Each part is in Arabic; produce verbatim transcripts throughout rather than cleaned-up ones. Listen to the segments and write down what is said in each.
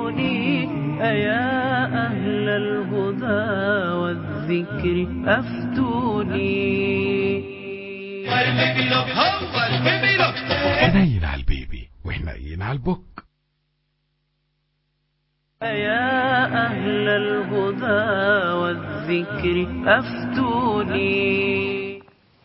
أفتوني أيا أهل الهدى والذكر أفتوني. حنين على البيبي وحنين على البوك. أيا أهل الهدى والذكر أفتوني.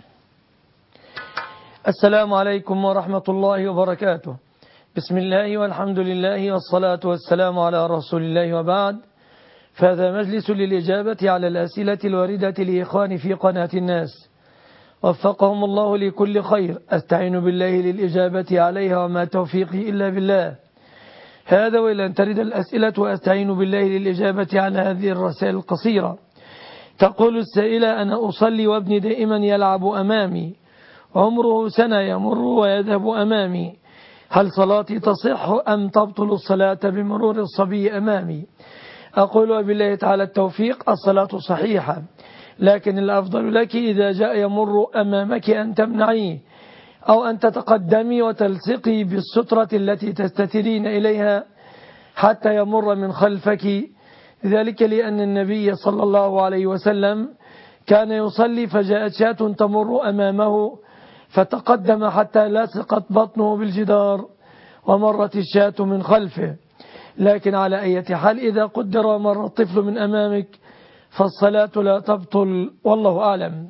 السلام عليكم ورحمة الله وبركاته. بسم الله والحمد لله والصلاة والسلام على رسول الله وبعد. فهذا مجلس للإجابة على الأسئلة الواردة لإخواني في قناة الناس، وفقهم الله لكل خير. أستعين بالله للإجابة عليها وما توفيقي إلا بالله. هذا وإلى أن ترد الأسئلة وأستعين بالله للإجابة على هذه الرسائل القصيرة. تقول السائلة: أنا أصلي وابني دائما يلعب أمامي، عمره سنة يمر ويذهب أمامي، هل صلاتي تصح أم تبطل الصلاة بمرور الصبي أمامي؟ أقول وبالله تعالى التوفيق، الصلاة صحيحة، لكن الأفضل لك إذا جاء يمر أمامك أن تمنعيه أو أن تتقدمي وتلصقي بالسترة التي تستترين إليها حتى يمر من خلفك، ذلك لأن النبي صلى الله عليه وسلم كان يصلي فجاءت شاة تمر أمامه فتقدم حتى لصقت بطنه بالجدار ومرت الشاة من خلفه. لكن على أي حال إذا قدر مر الطفل من أمامك فالصلاة لا تبطل، والله أعلم.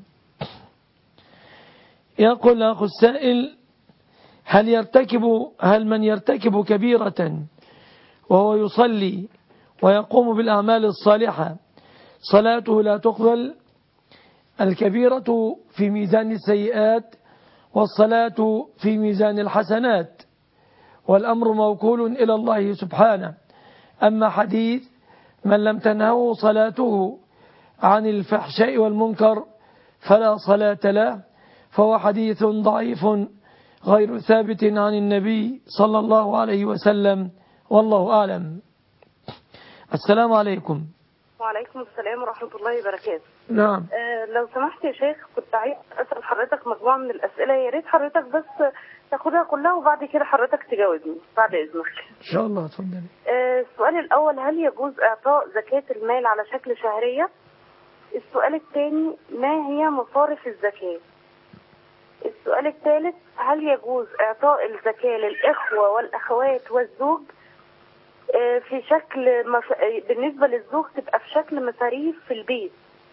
يقول أخ السائل: هل يرتكب هل من يرتكب كبيرة وهو يصلي ويقوم بالأعمال الصالحة صلاته لا تقبل؟ الكبيرة في ميزان السيئات والصلاة في ميزان الحسنات، والأمر موكول إلى الله سبحانه. أما حديث من لم تنهه صلاته عن الفحشاء والمنكر فلا صلاة له، فهو حديث ضعيف غير ثابت عن النبي صلى الله عليه وسلم، والله أعلم. السلام عليكم. وعليكم السلام ورحمة الله وبركاته. نعم. آه لو سمحت يا شيخ، كنت عايز أسأل حضرتك مجموعة من الأسئلة، يا ريت حضرتك بس تاخدها كلها وبعد كده حضرتك تجاوبني بعد إذنك. إن شاء الله، اتفضلي. آه السؤال الأول: هل يجوز إعطاء زكاة المال على شكل شهرية؟ السؤال الثاني: ما هي مصارف الزكاة؟ السؤال الثالث: هل يجوز إعطاء الزكاة للإخوة والأخوات والزوج في شكل مف... بالنسبة للزوج تبقى في شكل مصاريف في البيت؟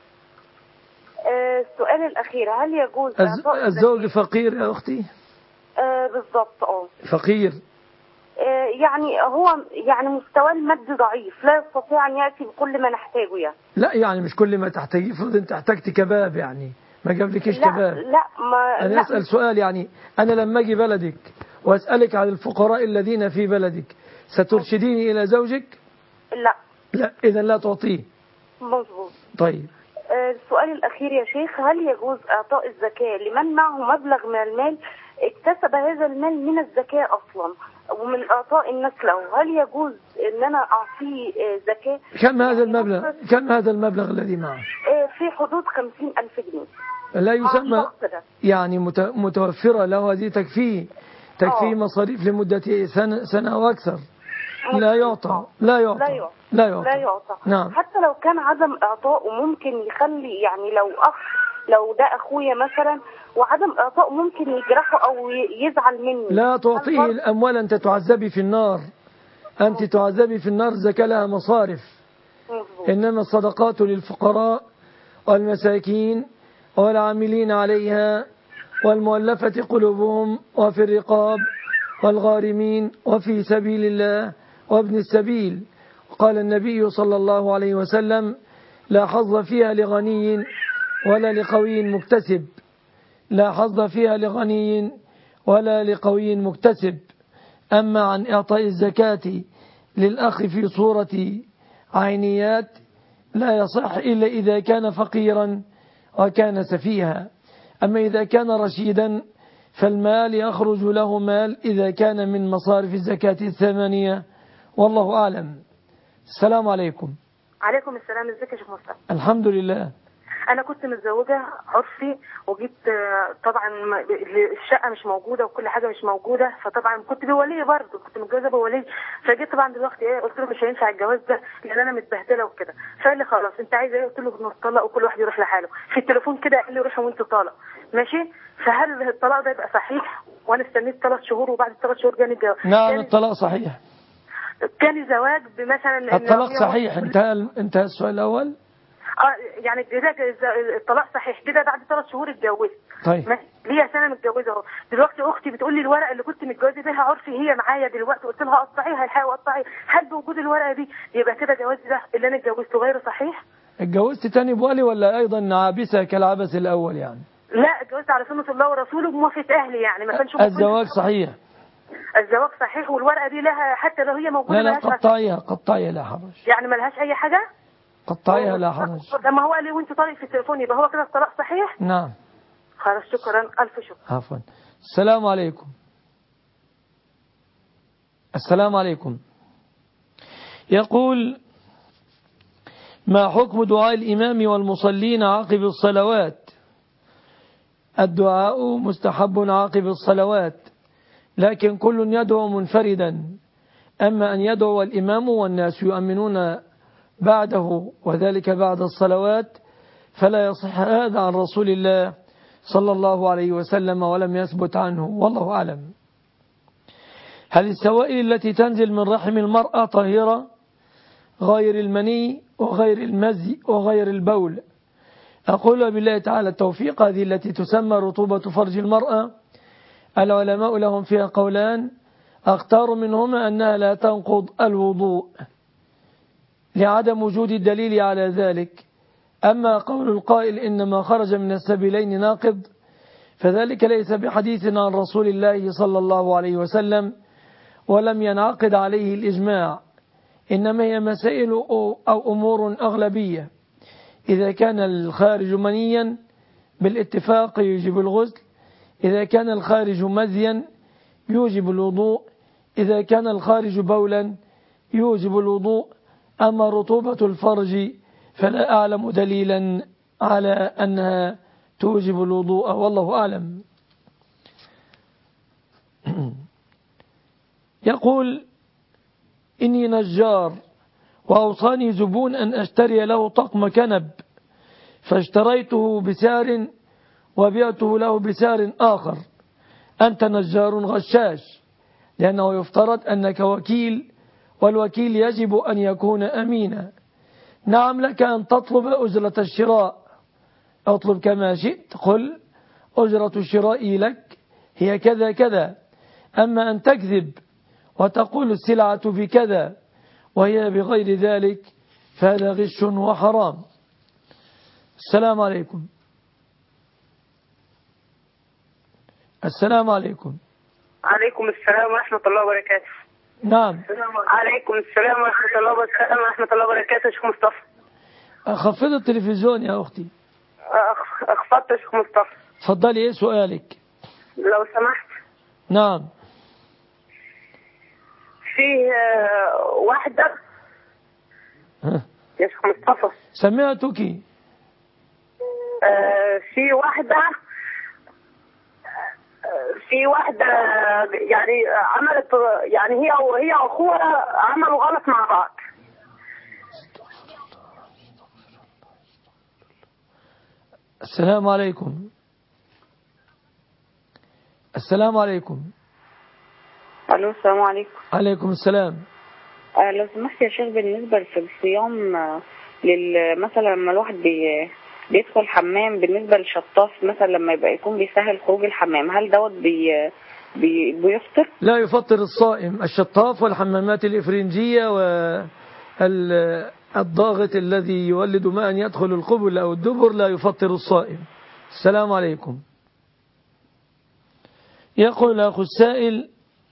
السؤال الأخير: هل يجوز إعطاء الزوج فقير يا أختي؟ آه بالضبط. اه فقير، آه يعني هو يعني مستواه المادي ضعيف، لا يستطيع أن يأتي بكل ما نحتاجه يعني. لا يعني مش كل ما تحتاجي، فرض أنت احتجت كباب يعني ما جابلكيش كباب. لا ما أنا لا أسأل سؤال، يعني أنا لما أجي بلدك وأسألك عن الفقراء الذين في بلدك سترشديني إلى زوجك؟ لا لا، إذا لا تعطيه. مظبوط. طيب. السؤال الأخير يا شيخ: هل يجوز إعطاء الزكاة لمن معه مبلغ من المال اكتسب هذا المال من الزكاة أصلا ومن إعطاء الناس له؟ هل يجوز أن أنا أعطيه زكاة؟ كم هذا المبلغ؟ كم هذا المبلغ الذي معه؟ في حدود خمسين ألف جنيه. لا يسمى يعني متوفرة له، هذه تكفيه تكفيه مصاريف لمدة سنة سنة أو أكثر. لا يعطى لا يعطى لا يعطى لا يعطى, لا يعطى. نعم. حتى لو كان عدم إعطاءه ممكن يخلي، يعني لو أخ لو ده أخويا مثلا وعدم إعطاءه ممكن يجرحه أو يزعل مني. لا تعطيه الأموال، أنت تعذبي في النار، أنت تعذبي في النار، الزكاة لها مصارف. إنما الصدقات للفقراء والمساكين والعاملين عليها والمؤلفة قلوبهم وفي الرقاب والغارمين وفي سبيل الله وابن السبيل. قال النبي صلى الله عليه وسلم: لا حظ فيها لغني ولا لقوي مكتسب، لا حظ فيها لغني ولا لقوي مكتسب. أما عن إعطاء الزكاة للأخ في صورة عينيات لا يصح إلا إذا كان فقيرا وكان سفيها. أما إذا كان رشيدا فالمال يخرج له مال إذا كان من مصارف الزكاة الثمانية، والله أعلم. السلام عليكم. عليكم السلام. ازيك يا شيخ مصطفى؟ الحمد لله. انا كنت متزوجه عرفي، وجيت آه، طبعا ما- الشقه مش موجوده وكل حاجه مش موجوده، فطبعا كنت بولي برضه، كنت متجوزه بولي. فجيت طبعا دلوقتي ايه، قلت له مش هينفع الجواز ده لان انا متبهدله وكده. فقال لي خلاص انت عايزه ايه؟ قلت له نطلق وكل واحد يروح لحاله. في التليفون كده قال لي روحوا وانتوا طالق ماشي. فهل الطلاق ده يبقى صحيح؟ وانا استنيت ثلاث شهور وبعد الثلاث شهور جاني الجواز. نعم الطلاق صحيح. كان زواج بمثلا إن الطلاق هي- صحيح. انتهى انتهى السؤال الأول. اه يعني كده الطلاق صحيح كده بعد ثلاث شهور اتجوزت. طيب ماشي. ليا سنه متجوزه اهو. دلوقتي اختي بتقول لي الورقه اللي كنت متجوزه بيها عرفي هي معايا دلوقتي، قلت لها قطعيها الحقيقه وقطعي. هل بوجود الورقه دي يبقى كده جوازي ده اللي انا اتجوزته غير صحيح؟ اتجوزت تاني بولي ولا أيضا عابسة كالعبس الأول يعني؟ لا اتجوزت على سنه الله ورسوله بموافقه اهلي، يعني ما كانش الزواج صحيح. الزواج صحيح، والورقه دي لها حتى لو هي موجوده لا لا ملهاش قطعيها قطعيها لا حرج. يعني ملهاش اي حاجه. قطعيها لا حرج. لما هو قال لي وانت طالق في التليفون يبقى هو كده الطلاق صحيح. نعم. خلاص شكرا الف شكر. عفوا. السلام عليكم. السلام عليكم. يقول ما حكم دعاء الإمام والمصلين عقب الصلوات؟ الدعاء مستحب عقب الصلوات، لكن كل يدعو منفردا. أما أن يدعو الإمام والناس يؤمنون بعده وذلك بعد الصلوات فلا يصح هذا عن رسول الله صلى الله عليه وسلم ولم يثبت عنه، والله أعلم. هل السوائل التي تنزل من رحم المرأة طاهرة غير المني وغير المزي وغير البول؟ أقول بالله تعالى التوفيق. هذه التي تسمى رطوبة فرج المرأة العلماء لهم فيها قولان، أختار منهما أنها لا تنقض الوضوء لعدم وجود الدليل على ذلك. أما قول القائل إنما خرج من السبيلين ناقض فذلك ليس بحديث عن رسول الله صلى الله عليه وسلم ولم ينعقد عليه الإجماع، إنما هي مسائل أو أمور أغلبية. إذا كان الخارج منيا بالاتفاق يوجب الغسل، إذا كان الخارج مزيا يوجب الوضوء، إذا كان الخارج بولا يوجب الوضوء. أما رطوبة الفرج فلا أعلم دليلا على أنها توجب الوضوء، والله أعلم. يقول إني نجار وأوصاني زبون أن أشتري له طقم كنب، فاشتريته بسعر وبيعته له بسعر آخر. أنت نجار غشاش، لأنه يفترض أنك وكيل، والوكيل يجب أن يكون أمينا. نعم لك أن تطلب أجرة الشراء، اطلب كما شئت، قل أجرة الشراء لك هي كذا كذا. أما أن تكذب وتقول السلعة بكذا وهي بغير ذلك فهذا غش وحرام. السلام عليكم. السلام عليكم. عليكم السلام ورحمة الله وبركاته. نعم. عليكم السلام ورحمة الله وبركاته. ورحمة الله وبركاته. شيخ مصطفى. أخفض التلفزيون يا أختي. أخ- أخفضت يا شيخ مصطفى. تفضلي، إيه سؤالك؟ لو سمحت. نعم. في آه، واحدة ها. يا شيخ مصطفى. سمعتك. آه، في واحدة آه، في واحدة يعني عملت، يعني هي وهي أخوها عملوا غلط مع بعض. السلام عليكم. السلام عليكم. الو السلام عليكم. عليكم السلام. آه لو سمحت يا شيخ، بالنسبه للصيام آه لل مثلا لما الواحد بي بيدخل حمام، بالنسبه للشطاف مثلا لما يبقى يكون بيسهل خروج الحمام، هل دوت بي بي بيفطر؟ لا يفطر الصائم. الشطاف والحمامات الإفرنجية والضاغط الذي يولد ماء يدخل القبل أو الدبر لا يفطر الصائم. السلام عليكم. يقول أخو السائل: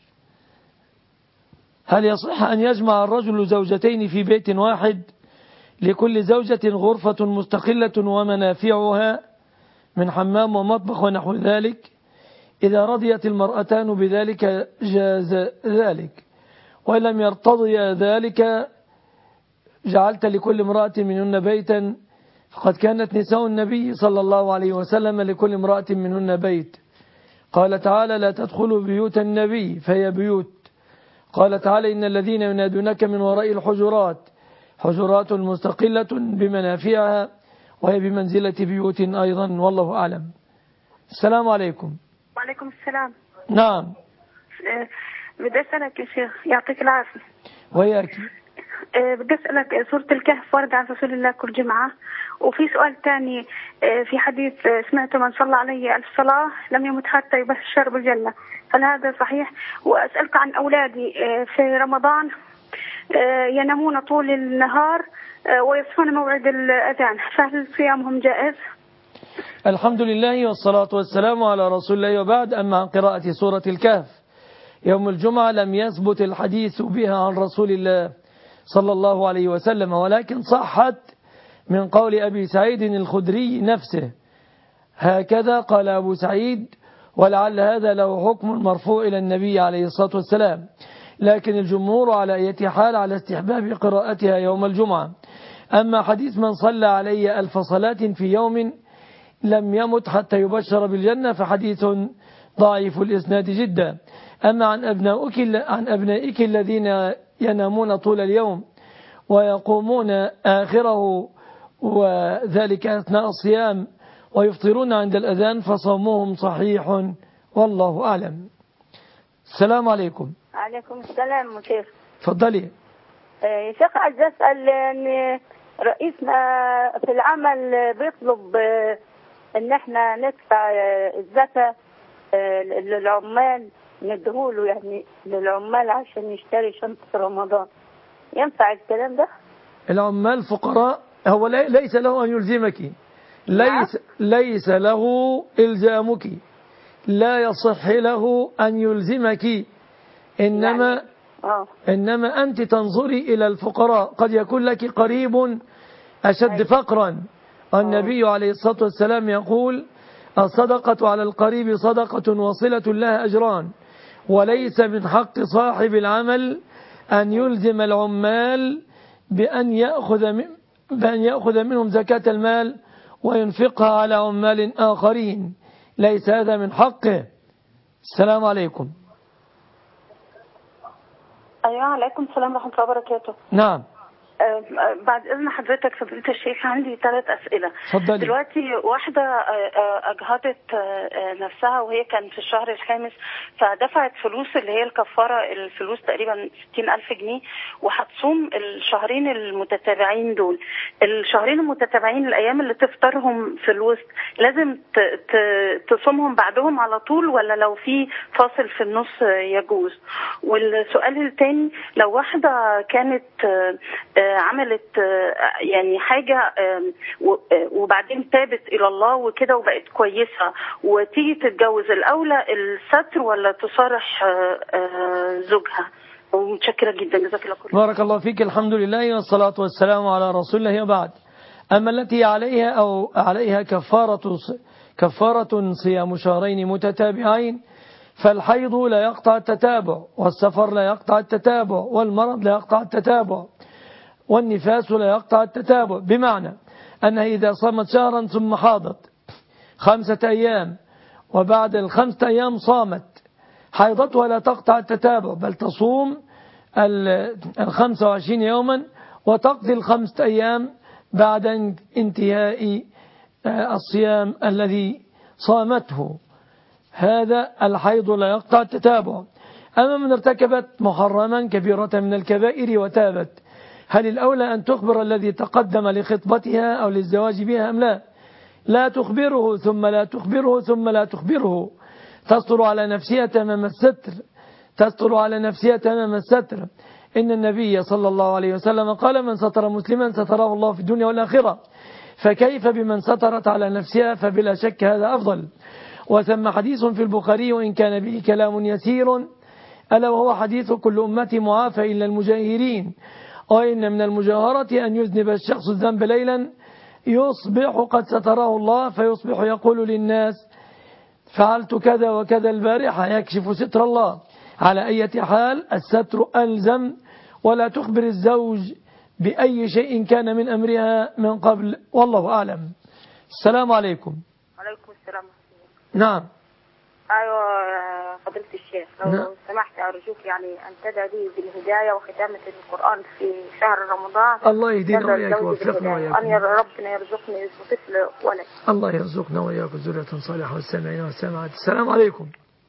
هل يصح أن يجمع الرجل زوجتين في بيت واحد لكل زوجة غرفة مستقلة ومنافعها من حمام ومطبخ ونحو ذلك؟ إذا رضيت المرأتان بذلك جاز ذلك، وإن لم يرتضي ذلك جعلت لكل امرأة منهن بيتا فقد كانت نساء النبي صلى الله عليه وسلم لكل امرأة منهن بيت. قال تعالى لا تدخلوا بيوت النبي فهي بيوت. قال تعالى إن الذين ينادونك من وراء الحجرات حجرات مستقلة بمنافعها وهي بمنزلة بيوت أيضا، والله أعلم. السلام عليكم. وعليكم السلام. نعم. بدي أسألك يا شيخ يعطيك العافية. وياك. بدي أسألك سورة الكهف ورد عن رسول الله كل جمعة، وفي سؤال ثاني في حديث سمعت من صلى علي ألف صلاة لم يمت حتى يبشر بالجنة، هل هذا صحيح؟ وأسألك عن أولادي في رمضان ينامون طول النهار ويصحون موعد الأذان، فهل صيامهم جائز؟ الحمد لله والصلاة والسلام على رسول الله، وبعد. أما عن قراءة سورة الكهف يوم الجمعة لم يثبت الحديث بها عن رسول الله صلى الله عليه وسلم، ولكن صحت من قول أبي سعيد الخدري نفسه، هكذا قال أبو سعيد، ولعل هذا له حكم مرفوع إلى النبي عليه الصلاة والسلام، لكن الجمهور على أي حال على استحباب قراءتها يوم الجمعة. أما حديث من صلى علي ألف صلاة في يوم لم يمت حتى يبشر بالجنة فحديث ضعيف الإسناد جدا. أما عن أبنائك, عن أبنائك الذين ينامون طول اليوم ويقومون آخره وذلك أثناء الصيام ويفطرون عند الأذان فصومهم صحيح، والله أعلم. السلام عليكم. عليكم السلام شيخ. تفضلي. يا شيخ عايز أسأل إن رئيسنا في العمل بيطلب إن احنا ندفع الزكاة للعمال، ندهوله يعني للعمال عشان يشتري شنطة رمضان، ينفع الكلام ده؟ العمال فقراء، هو ليس له أن يلزمك، ليس, ليس له إلزامك، لا يصح له أن يلزمك، إنما يعني آه. إنما أنت تنظري إلى الفقراء، قد يكون لك قريب أشد فقرا. النبي عليه الصلاة والسلام يقول الصدقة على القريب صدقة وصلة لها أجران، وليس من حق صاحب العمل أن يلزم العمال بأن يأخذ, من بأن يأخذ منهم زكاة المال وينفقها على عمال آخرين، ليس هذا من حقه. السلام عليكم. أيوة عليكم السلام ورحمة الله وبركاته. نعم. أه بعد إذن حضرتك فضيلة الشيخ عندي ثلاث أسئلة. فضلي. دلوقتي واحدة أجهضت نفسها وهي كان في الشهر الخامس، فدفعت فلوس اللي هي الكفارة، الفلوس تقريبا ستين ألف جنيه، وهتصوم الشهرين المتتابعين دول. الشهرين المتتابعين الأيام اللي تفطرهم في الوسط لازم تصومهم بعدهم على طول، ولا لو في فاصل في النص يجوز؟ والسؤال الثاني، لو واحدة كانت عملت يعني حاجة وبعدين تابت إلى الله وكده وبقت كويسة وتيجي تتجوز، الأولى الستر ولا تصارح زوجها؟ ومتشكرة جدا، جزاك الله خير. بارك الله فيك. الحمد لله والصلاة والسلام على رسول الله، وبعد. أما التي عليها أو عليها كفارة كفارة صيام شهرين متتابعين، فالحيض لا يقطع التتابع، والسفر لا يقطع التتابع، والمرض لا يقطع التتابع، والنفاس لا يقطع التتابع، بمعنى أنها إذا صامت شهرا ثم حاضت خمسة أيام وبعد الخمسة أيام صامت، حيضتها لا تقطع التتابع، بل تصوم الخمسة وعشرين يوما وتقضي الخمسة أيام بعد انتهاء الصيام الذي صامته. هذا الحيض لا يقطع التتابع. أما من ارتكبت محرما كبيرة من الكبائر وتابت، هل الأولى أن تخبر الذي تقدم لخطبتها أو للزواج بها أم لا؟ لا تخبره ثم لا تخبره ثم لا تخبره، تستر على نفسها تمام الستر، تستر على نفسها تمام الستر. إن النبي صلى الله عليه وسلم قال من ستر مسلما ستره الله في الدنيا والآخرة، فكيف بمن سترت على نفسها؟ فبلا شك هذا أفضل. وثم حديث في البخاري وإن كان به كلام يسير، ألا وهو حديث كل أمتي معافى إلا المجاهرين، وإن من المجاهرة أن يذنب الشخص الذنب ليلا يصبح قد ستره الله، فيصبح يقول للناس فعلت كذا وكذا البارحة، يكشف ستر الله. على أي حال الستر ألزم، ولا تخبر الزوج بأي شيء كان من أمرها من قبل، والله أعلم. السلام عليكم. وعليكم السلام. نعم. أيوة فضيلة الشيخ، لو نعم. سمحت أرجوك يعني أن تدعي لي بالهداية وختامة القرآن في شهر رمضان. الله يهدينا وإياك ويوفقنا وإياكم. أن ربنا يرزقني طفل ولد. الله يرزقنا وإياكم ذرية صالحة والسامعين والسامعات. السلام عليكم.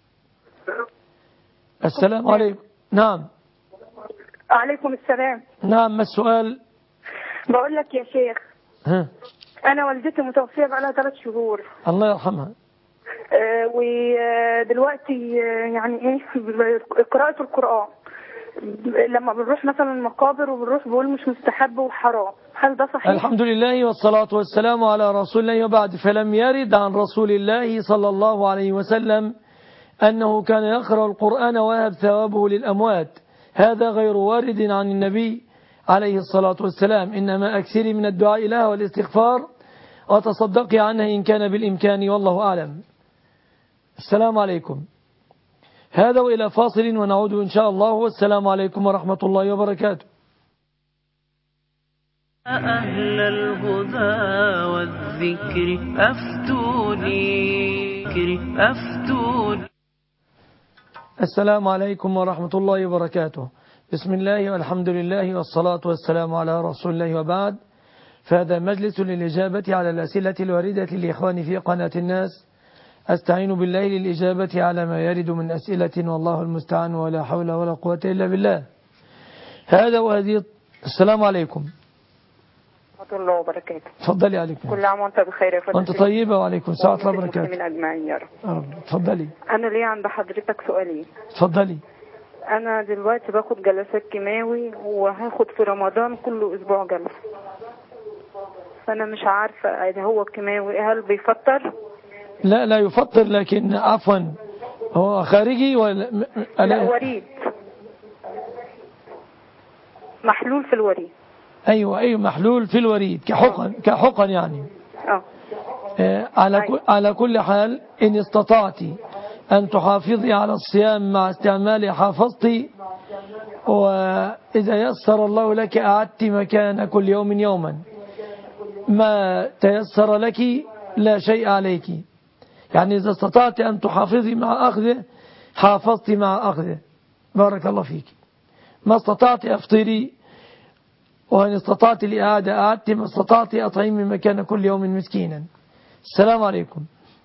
السلام عليكم. نعم. وعليكم السلام. نعم، ما السؤال؟ بقول لك يا شيخ، ها. أنا والدتي متوفية بقالها ثلاث شهور. الله يرحمها. آه ودلوقتي آه يعني إيه قراءة القرآن لما بنروح مثلا المقابر وبنروح بقول مش مستحب وحرام، هل ده صحيح؟ الحمد لله والصلاة والسلام على رسول الله وبعد، فلم يرد عن رسول الله صلى الله عليه وسلم أنه كان يقرأ القرآن ويهب ثوابه للأموات، هذا غير وارد عن النبي عليه الصلاة والسلام. إنما أكثري من الدعاء لها والاستغفار وتصدقي عنها إن كان بالإمكان، والله أعلم. السلام عليكم. هذا وإلى فاصل ونعود إن شاء الله، والسلام عليكم ورحمة الله وبركاته. أهل الهدى والذكر أفتوني أفتوني. السلام عليكم ورحمة الله وبركاته. بسم الله والحمد لله والصلاة والسلام على رسول الله وبعد، فهذا مجلس للإجابة على الأسئلة الواردة لإخواني في قناة الناس. أستعين بالله للإجابة على ما يرد من أسئلة، والله المستعان، ولا حول ولا قوة إلا بالله. هذا وهذه. السلام عليكم ورحمة الله وبركاته. تفضلي. عليكم. كل عام وأنت بخير يا فندم. وأنت طيبة. وعليكم السلام ورحمة الله وبركاته. من أجمعين يا رب. تفضلي. أنا ليه عند حضرتك سؤالين. تفضلي. أنا دلوقتي باخد جلسات كيماوي وهاخد في رمضان كل أسبوع جلسة، فأنا مش عارفة إذا هو الكيماوي هل بيفطر؟ لا لا يفطر، لكن عفوا هو خارجي ولا لا وريد، محلول في الوريد. أيوة أيوة محلول في الوريد كحقن كحقن يعني. اه على كل على كل حال، إن استطعتي أن تحافظي على الصيام مع استعمال حافظتي، وإذا يسر الله لك أعدت مكان كل يوم يوما، ما تيسر لك لا شيء عليك. يعني إذا استطعت أن تحافظي مع أخذه حافظت مع أخذه، بارك الله فيك. ما استطعت أفطري، وإن استطعت الإعادة أعدت، ما استطعت أطعمي مكان كل يوم مسكينا. السلام عليكم.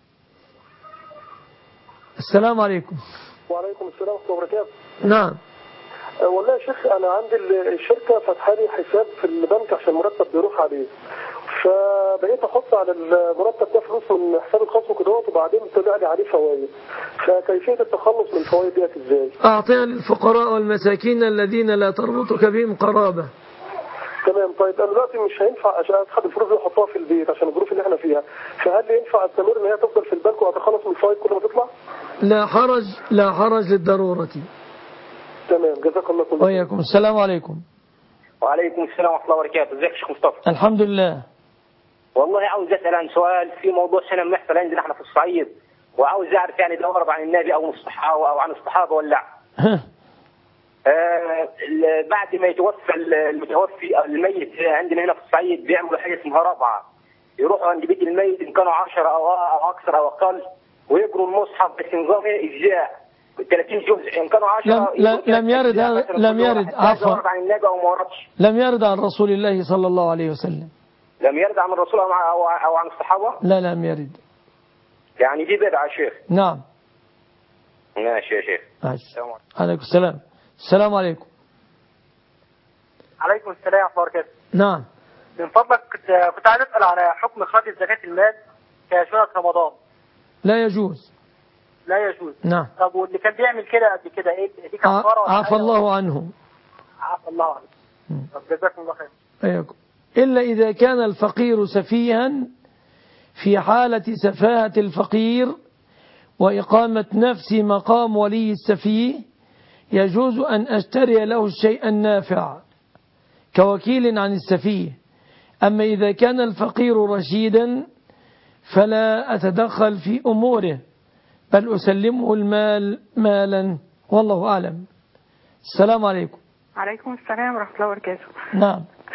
السلام عليكم. وعليكم السلام ورحمة الله وبركاته. نعم. أه والله يا شيخ، أنا عندي الشركة فاتحة لي حساب في البنك عشان المرتب بيروح عليه، فبقيت أحط على المرتب ده فلوس من حساب الخاص وكده، وبعدين طلع لي عليه فوائد، فكيفية التخلص من الفوائد ديت إزاي؟ أعطيها للفقراء والمساكين الذين لا تربطك بهم قرابة. تمام. طيب أنا دلوقتي مش هينفع عشان أخد الفلوس دي وأحطها في البيت عشان الظروف اللي إحنا فيها، فهل ينفع أستمر إن هي تفضل في البنك وأتخلص من الفوائد كل ما تطلع؟ لا حرج، لا حرج للضرورة. تمام، جزاك الله كل خير. وإياكم. السلام عليكم. وعليكم السلام ورحمة الله وبركاته. ازيك يا شيخ مصطفى؟ الحمد لله. والله عاوز أسأل عن سؤال في موضوع سنة بنحصل عندنا احنا في الصعيد، وعاوز أعرف يعني ده ورد عن النبي أو الصحابة أو عن الصحابة ولا آه بعد ما يتوفى المتوفي أو الميت عندنا هنا في الصعيد بيعملوا حاجة اسمها رابعة، يروحوا عند بيت الميت إن كانوا عشرة أو أو أكثر أو أقل، ويقروا المصحف بس نظام إجزاء ثلاثين جزء، إن كانوا عشرة. لم, لم يرد هذا، لم يرد عفوا عن النبي أو ما وردش. لم يرد عن رسول الله صلى الله عليه وسلم. لم يرد عن الرسول أو أو عن الصحابة؟ لا لم يرد. يعني دي بدعة يا شيخ. نعم. ماشي يا شيخ. ماشي. عليكم السلام. السلام عليكم. عليكم السلام ورحمة الله وبركاته. نعم. من فضلك كنت عايز أسأل على حكم إخراج زكاة المال كشهر رمضان. لا يجوز. لا يجوز. نعم. طب واللي كان بيعمل كده قبل كده ايه؟ دي كفارة؟ عفى الله عنه. عفى الله عنه. طب جزاكم الله خير. أيكم. إلا إذا كان الفقير سفيها، في حالة سفاهة الفقير وإقامة نفسي مقام ولي السفيه، يجوز أن أشتري له الشيء النافع كوكيل عن السفيه. أما إذا كان الفقير رشيدا فلا أتدخل في أموره، بل أسلمه المال مالا، والله أعلم. السلام عليكم. عليكم السلام ورحمة الله وبركاته. نعم.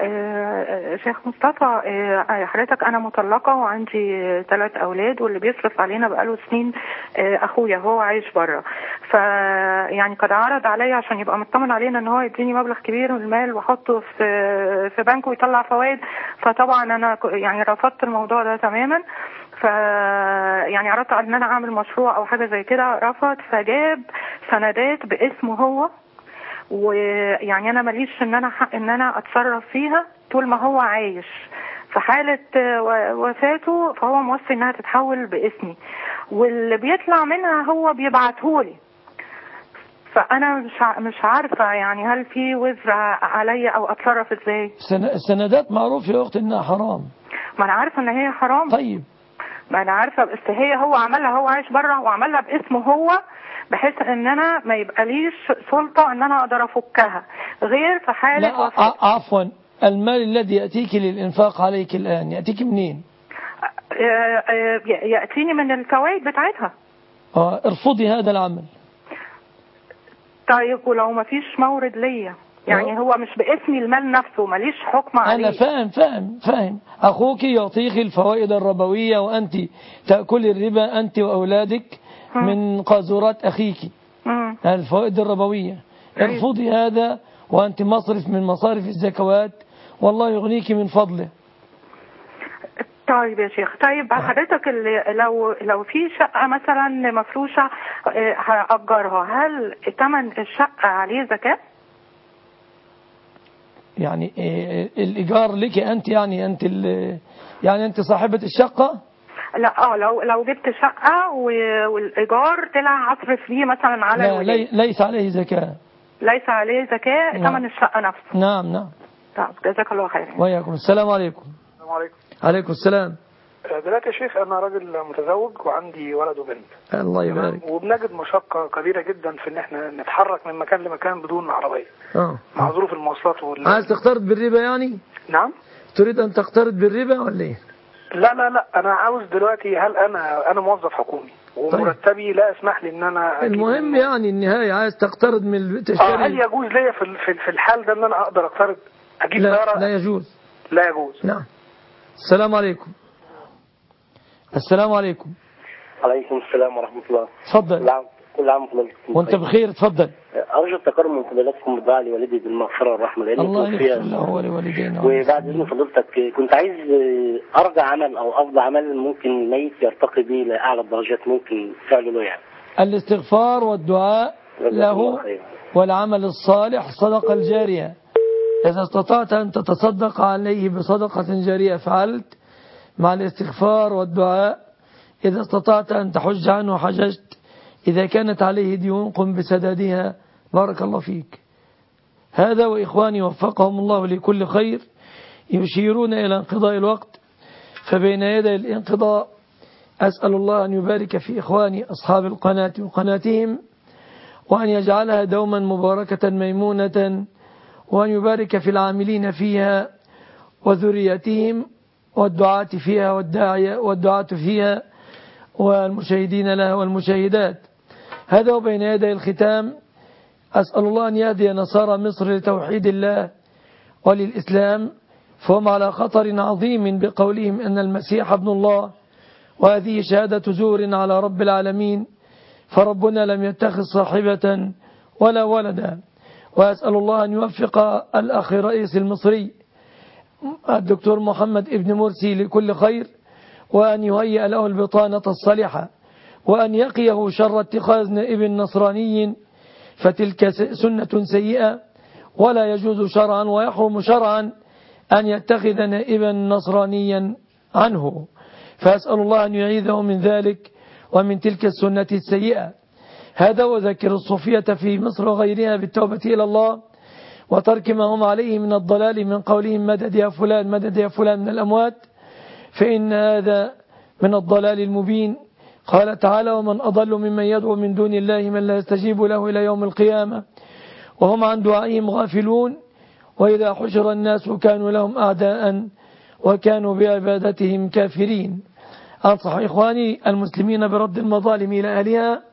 آه، شيخ مصطفى، آه، حضرتك أنا مطلقة وعندي ثلاث أولاد، واللي بيصرف علينا بقاله سنين آه، أخويا، هو عايش بره. ف يعني قد عرض عليا عشان يبقى مطمن علينا إن هو يديني مبلغ كبير من المال وأحطه في في بنك ويطلع فوائد. فطبعا أنا يعني رفضت الموضوع ده تماما. ف يعني أردت إن أنا أعمل مشروع أو حاجة زي كده، رفض. فجاب سندات باسمه هو، ويعني انا ماليش ان انا حق ان انا اتصرف فيها طول ما هو عايش. في حالة وفاته فهو موصي انها تتحول باسمي، واللي بيطلع منها هو بيبعتهولي. فانا مش مش عارفة يعني هل في وزر عليا او اتصرف ازاي. السندات معروف يا اختي انها حرام. ما انا عارفة ان هي حرام. طيب ما انا عارفة، بس هي هو عملها، هو عايش بره وعملها باسمه هو، بحيث ان انا ما يبقى ليش سلطة ان انا اقدر افكها غير في حالة لا وفاة. عفوا، المال الذي يأتيك للإنفاق عليك الآن يأتيك منين؟ يأتيني من الفوائد بتاعتها. اه ارفضي هذا العمل. طيب ولو ما فيش مورد ليا، يعني هو مش باسمي المال نفسه، ماليش حكم عليه. أنا فاهم فاهم فاهم. أخوك يعطيك الفوائد الربوية وأنت تأكل الربا أنت وأولادك من قاذورات أخيك، الفوائد الربوية. ارفضي هذا وأنت مصرف من مصارف الزكوات، والله يغنيك من فضله. طيب يا شيخ، طيب حضرتك لو لو في شقة مثلا مفروشة هأجرها، هل ثمن الشقة عليه زكاة؟ يعني الإيجار لك أنت، يعني أنت يعني أنت صاحبة الشقة؟ لا اه لو لو جبت شقة والإيجار طلع أصرف فيه مثلا على لا لي ليس عليه زكاة. ليس عليه زكاة. نعم. ثمن الشقة نفسه. نعم نعم. طب جزاك الله خير. وياكم. السلام عليكم. السلام عليكم. عليكم السلام. دلوقتي يا شيخ أنا راجل متزوج وعندي ولد وبنت. الله يبارك. وبنجد مشقة كبيرة جدا في إن إحنا نتحرك من مكان لمكان بدون عربية. اه. مع ظروف المواصلات وال... عايز تقترض بالربا يعني؟ نعم. تريد أن تقترض بالربا ولا إيه؟ لا لا لا، أنا عاوز دلوقتي، هل أنا أنا موظف حكومي ومرتبي طيب. لا يسمح لي إن أنا المهم يعني النهاية عايز تقترض من تشتري. آه هل يجوز ليا في في الحال ده إن أنا أقدر أقترض أجيب لا سيارة؟ لا يجوز. لا يجوز. نعم. السلام عليكم. السلام عليكم. عليكم السلام ورحمة الله. تفضل. كل عام كل عام وفضلكم وانت بخير. تفضل. أرجو التكرم من فضلاتكم بالدعاء لوالدي بالمغفرة والرحمة، لأنه الله يغفر له ولوالدينا. وبعد إذن فضلتك كنت عايز أرجع عمل أو أفضل عمل ممكن الميت يرتقي به لأعلى الدرجات ممكن فعله له، يعني الاستغفار والدعاء له والعمل الصالح صدقة الجارية. إذا استطعت أن تتصدق عليه بصدقة جارية فعلت مع الاستغفار والدعاء. إذا استطعت أن تحج عنه حججت. إذا كانت عليه ديون قم بسدادها. بارك الله فيك. هذا وإخواني وفقهم الله لكل خير يشيرون إلى انقضاء الوقت، فبين يدي الانقضاء أسأل الله أن يبارك في إخواني أصحاب القناة وقناتهم، وأن يجعلها دوما مباركة ميمونة، وأن يبارك في العاملين فيها وذريتهم والدعاة فيها والداعية والدعاة فيها والمشاهدين لها والمشاهدات. هذا وبين يدي الختام أسأل الله أن يهدي نصارى مصر لتوحيد الله وللإسلام، فهم على خطر عظيم بقولهم أن المسيح ابن الله، وهذه شهادة زور على رب العالمين، فربنا لم يتخذ صاحبة ولا ولدا. وأسأل الله أن يوفق الأخ رئيس المصري الدكتور محمد ابن مرسي لكل خير، وأن يهيئ له البطانة الصالحة، وأن يقيه شر اتخاذ نائب نصراني، فتلك سنة سيئة ولا يجوز شرعا ويحرم شرعا أن يتخذ نائبا نصرانيا عنه. فأسأل الله أن يعيذه من ذلك ومن تلك السنة السيئة. هذا وذكر الصوفية في مصر وغيرها بالتوبة إلى الله وترك ما هم عليه من الضلال من قولهم مدد يا فلان مدد يا فلان من الأموات، فإن هذا من الضلال المبين. قال تعالى ومن أضل ممن يدعو من دون الله من لا يستجيب له إلى يوم القيامة وهم عن دعائهم غافلون وإذا حشر الناس كانوا لهم أعداء وكانوا بعبادتهم كافرين. أنصح إخواني المسلمين برد المظالم إلى أهلها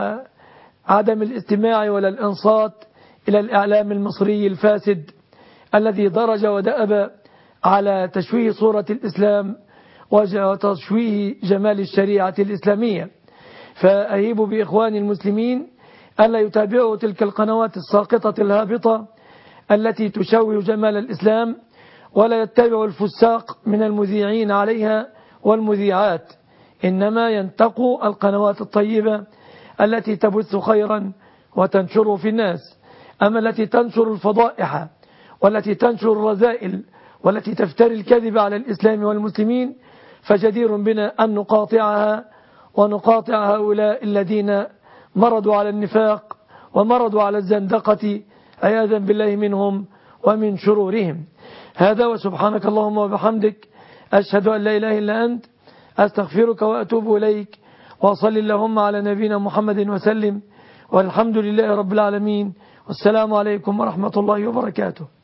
وعدم الاستماع ولا الإنصات إلى الإعلام المصري الفاسد الذي درج ودأب على تشويه صورة الإسلام وتشويه جمال الشريعة الإسلامية. فأهيب بإخواني المسلمين ألا يتابعوا تلك القنوات الساقطة الهابطة التي تشوه جمال الإسلام، ولا يتبعوا الفساق من المذيعين عليها والمذيعات، إنما ينتقوا القنوات الطيبة التي تبث خيرا وتنشره في الناس. أما التي تنشر الفضائح والتي تنشر الرذائل والتي تفتري الكذب على الإسلام والمسلمين فجدير بنا أن نقاطعها ونقاطع هؤلاء الذين مرضوا على النفاق ومرضوا على الزندقة عياذا بالله منهم ومن شرورهم. هذا وسبحانك اللهم وبحمدك أشهد أن لا إله إلا أنت أستغفرك وأتوب إليك، وصل اللهم على نبينا محمد وسلم، والحمد لله رب العالمين، والسلام عليكم ورحمة الله وبركاته.